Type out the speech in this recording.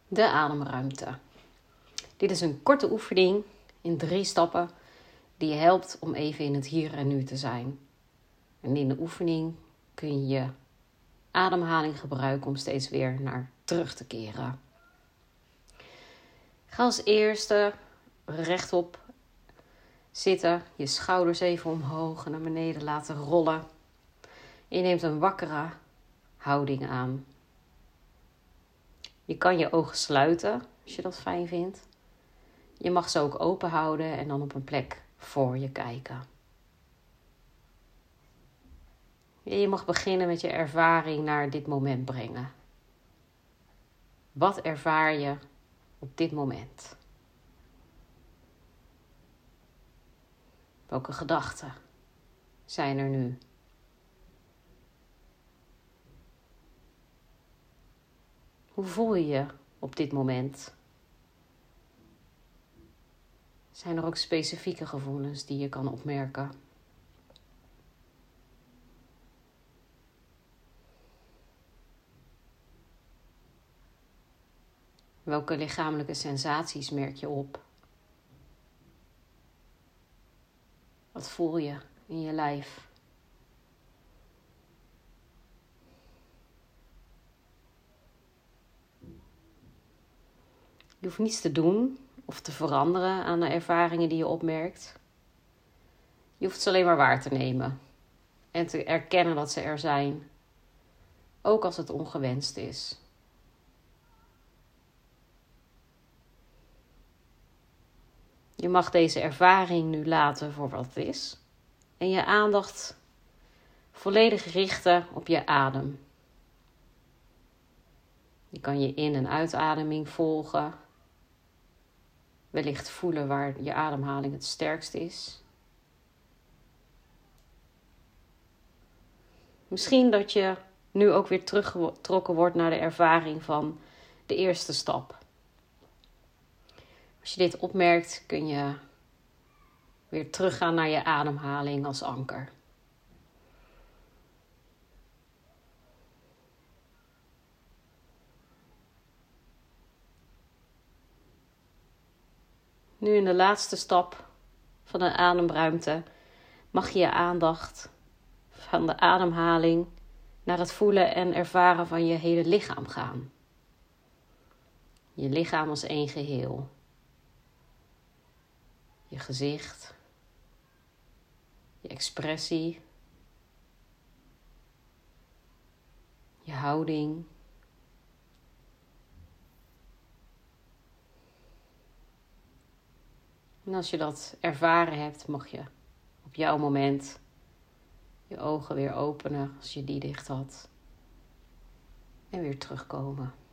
De ademruimte. Dit is een korte oefening in 3 stappen die je helpt om even in het hier en nu te zijn. En in de oefening kun je je ademhaling gebruiken om steeds weer naar terug te keren. Ga als eerste rechtop zitten, je schouders even omhoog en naar beneden laten rollen. Je neemt een wakkere houding aan. Je kan je ogen sluiten als je dat fijn vindt. Je mag ze ook open houden en dan op een plek voor je kijken. Je mag beginnen met je ervaring naar dit moment brengen. Wat ervaar je op dit moment? Welke gedachten zijn er nu? Hoe voel je je op dit moment? Zijn er ook specifieke gevoelens die je kan opmerken? Welke lichamelijke sensaties merk je op? Wat voel je in je lijf? Je hoeft niets te doen of te veranderen aan de ervaringen die je opmerkt. Je hoeft ze alleen maar waar te nemen en te erkennen dat ze er zijn, ook als het ongewenst is. Je mag deze ervaring nu laten voor wat het is en je aandacht volledig richten op je adem. Je kan je in- en uitademing volgen. Wellicht voelen waar je ademhaling het sterkst is. Misschien dat je nu ook weer teruggetrokken wordt naar de ervaring van de eerste stap. Als je dit opmerkt, kun je weer teruggaan naar je ademhaling als anker. Nu in de laatste stap van de ademruimte mag je je aandacht van de ademhaling naar het voelen en ervaren van je hele lichaam gaan. Je lichaam als één geheel. Je gezicht, je expressie, je houding. En als je dat ervaren hebt, mag je op jouw moment je ogen weer openen als je die dicht had. En weer terugkomen.